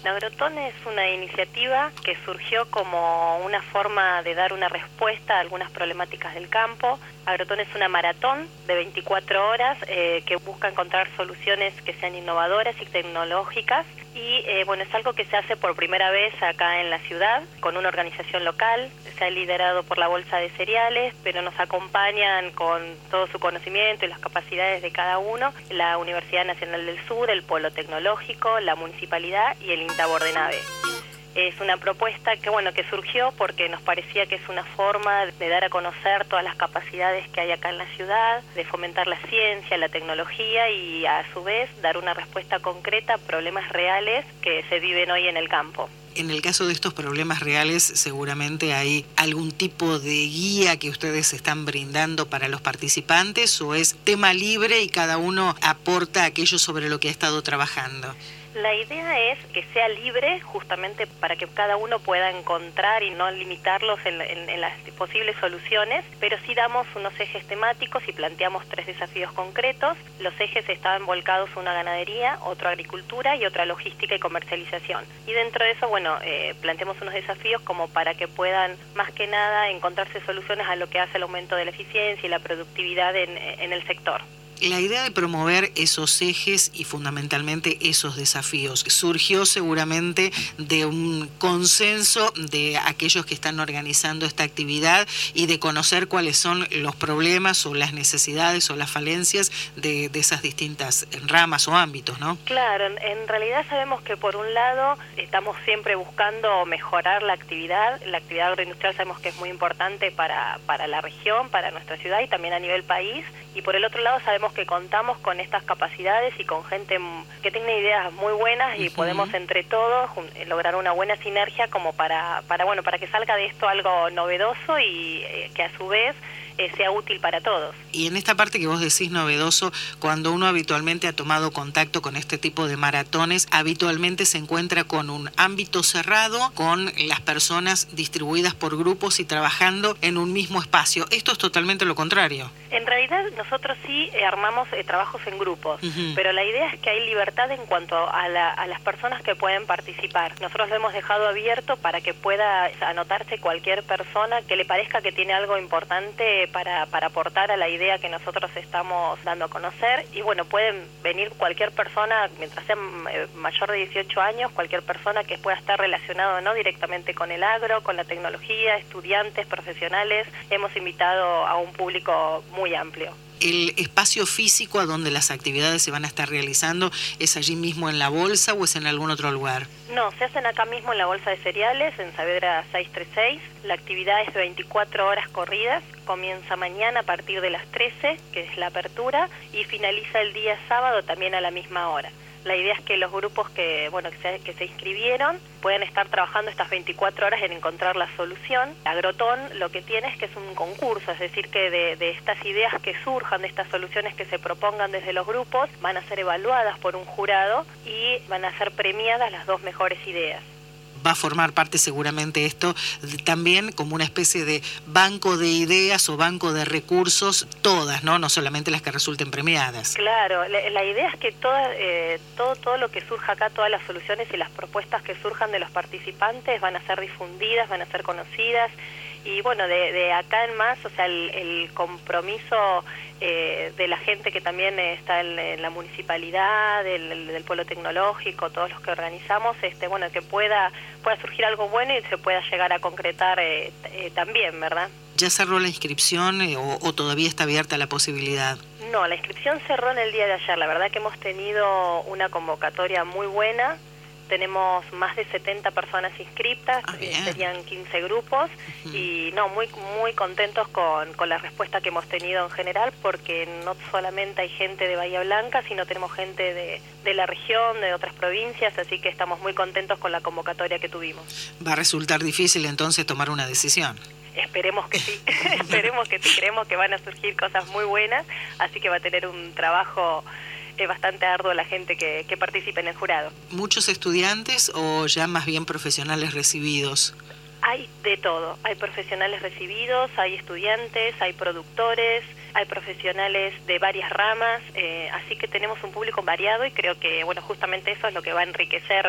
Agrotón es una iniciativa que surgió como una forma de dar una respuesta a algunas problemáticas del campo. Agrotón es una maratón de 24 horas que busca encontrar soluciones que sean innovadoras y tecnológicas y es algo que se hace por primera vez acá en la ciudad con una organización local. Se ha liderado por la Bolsa de Cereales, pero nos acompañan con todo su conocimiento y las capacidades de cada uno la Universidad Nacional del Sur, el Polo Tecnológico, la Municipalidad y el INTA Bordenave. Es una propuesta que surgió porque nos parecía que es una forma de dar a conocer todas las capacidades que hay acá en la ciudad, de fomentar la ciencia, la tecnología y a su vez dar una respuesta concreta a problemas reales que se viven hoy en el campo. En el caso de estos problemas reales, seguramente hay algún tipo de guía que ustedes están brindando para los participantes, ¿o es tema libre y cada uno aporta aquello sobre lo que ha estado trabajando? La idea es que sea libre justamente para que cada uno pueda encontrar y no limitarlos en las posibles soluciones, pero sí damos unos ejes temáticos y planteamos 3 desafíos concretos. Los ejes estaban volcados a una ganadería, otro agricultura y otra logística y comercialización. Y dentro de eso, planteamos unos desafíos como para que puedan más que nada encontrarse soluciones a lo que hace el aumento de la eficiencia y la productividad en el sector. La idea de promover esos ejes y fundamentalmente esos desafíos surgió seguramente de un consenso de aquellos que están organizando esta actividad y de conocer cuáles son los problemas o las necesidades o las falencias de esas distintas ramas o ámbitos, ¿no? Claro, en realidad sabemos que por un lado estamos siempre buscando mejorar la actividad agroindustrial sabemos que es muy importante para la región, para nuestra ciudad y también a nivel país, y por el otro lado sabemos que contamos con estas capacidades y con gente que tiene ideas muy buenas y podemos entre todos lograr una buena sinergia como para que salga de esto algo novedoso y que a su vez sea útil para todos. Y en esta parte que vos decís novedoso, cuando uno habitualmente ha tomado contacto con este tipo de maratones, habitualmente se encuentra con un ámbito cerrado, con las personas distribuidas por grupos y trabajando en un mismo espacio. Esto es totalmente lo contrario. En realidad nosotros sí armamos trabajos en grupos, pero la idea es que hay libertad en cuanto a las personas que pueden participar. Nosotros lo hemos dejado abierto para que pueda anotarse cualquier persona que le parezca que tiene algo importante para aportar a la idea que nosotros estamos dando a conocer. Y pueden venir cualquier persona, mientras sea mayor de 18 años, cualquier persona que pueda estar relacionado no directamente con el agro, con la tecnología, estudiantes, profesionales. Hemos invitado a un público muy amplio. ¿El espacio físico a donde las actividades se van a estar realizando es allí mismo en la Bolsa o es en algún otro lugar? No, se hacen acá mismo en la Bolsa de Cereales, en Saavedra 636. La actividad es de 24 horas corridas, comienza mañana a partir de las 13, que es la apertura, y finaliza el día sábado también a la misma hora. La idea es que los grupos que se inscribieron puedan estar trabajando estas 24 horas en encontrar la solución. Agrotón lo que tiene es que es un concurso, es decir, que de estas ideas que surjan, de estas soluciones que se propongan desde los grupos, van a ser evaluadas por un jurado y van a ser premiadas las 2 mejores ideas. Va a formar parte seguramente esto también como una especie de banco de ideas o banco de recursos, todas, no solamente las que resulten premiadas. Claro, la idea es que todo lo que surja acá, todas las soluciones y las propuestas que surjan de los participantes van a ser difundidas, van a ser conocidas. Y de acá en más, el compromiso de la gente que también está en la municipalidad, del Polo Tecnológico, todos los que organizamos, que pueda surgir algo bueno y se pueda llegar a concretar también, ¿verdad? ¿Ya cerró la inscripción o todavía está abierta la posibilidad? No, la inscripción cerró en el día de ayer. La verdad que hemos tenido una convocatoria muy buena. Tenemos más de 70 personas inscritas, serían 15 grupos, y muy contentos con la respuesta que hemos tenido en general, porque no solamente hay gente de Bahía Blanca, sino tenemos gente de la región, de otras provincias, así que estamos muy contentos con la convocatoria que tuvimos. ¿Va a resultar difícil entonces tomar una decisión? Esperemos que sí, esperemos que sí, creemos que van a surgir cosas muy buenas, así que va a tener un trabajo bastante arduo la gente que participe en el jurado. ¿Muchos estudiantes o ya más bien profesionales recibidos? Hay de todo, hay profesionales recibidos, hay estudiantes, hay productores, hay profesionales de varias ramas, así que tenemos un público variado y creo que justamente eso es lo que va a enriquecer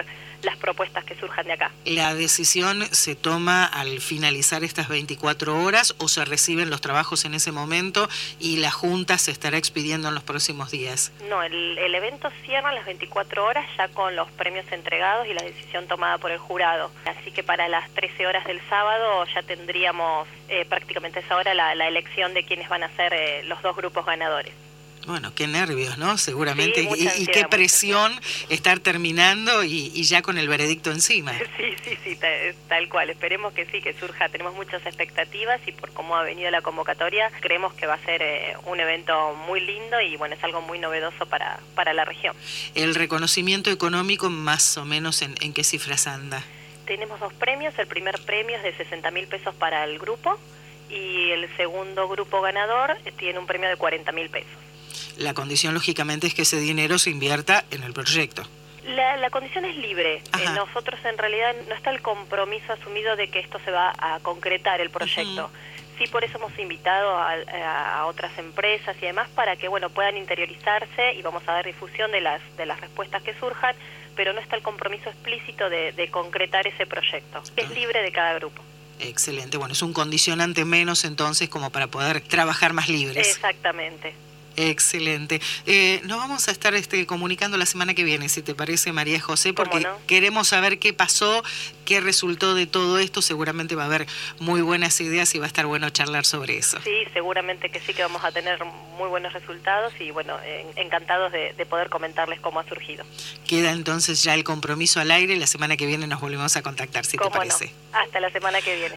las propuestas que surjan de acá. ¿La decisión se toma al finalizar estas 24 horas o se reciben los trabajos en ese momento y la Junta se estará expidiendo en los próximos días? No, el evento cierra las 24 horas ya con los premios entregados y la decisión tomada por el jurado. Así que para las 13 horas del sábado ya tendríamos prácticamente a esa hora la elección de quiénes van a ser los 2 grupos ganadores. Bueno, qué nervios, ¿no? Seguramente. Sí, mucha ansiedad, qué presión estar terminando y ya con el veredicto encima. Sí, tal cual. Esperemos que sí, que surja. Tenemos muchas expectativas y por cómo ha venido la convocatoria, creemos que va a ser un evento muy lindo y bueno, es algo muy novedoso para la región. ¿El reconocimiento económico más o menos en qué cifras anda? Tenemos 2 premios. El primer premio es de 60.000 pesos para el grupo y el segundo grupo ganador tiene un premio de 40.000 pesos. La condición, lógicamente, es que ese dinero se invierta en el proyecto. La condición es libre. Nosotros, en realidad, no está el compromiso asumido de que esto se va a concretar, el proyecto. Sí, por eso hemos invitado a otras empresas y demás para que, bueno, puedan interiorizarse y vamos a dar difusión de las respuestas que surjan, pero no está el compromiso explícito de concretar ese proyecto. Es libre de cada grupo. Excelente. Bueno, es un condicionante menos, entonces, como para poder trabajar más libres. Exactamente. Excelente. Nos vamos a estar comunicando la semana que viene, si te parece, María José, porque no, queremos saber qué pasó, qué resultó de todo esto. Seguramente va a haber muy buenas ideas y va a estar bueno charlar sobre eso. Sí, seguramente que sí, que vamos a tener muy buenos resultados y bueno, encantados de poder comentarles cómo ha surgido. Queda entonces ya el compromiso al aire. La semana que viene nos volvemos a contactar, si te parece. No. Hasta la semana que viene.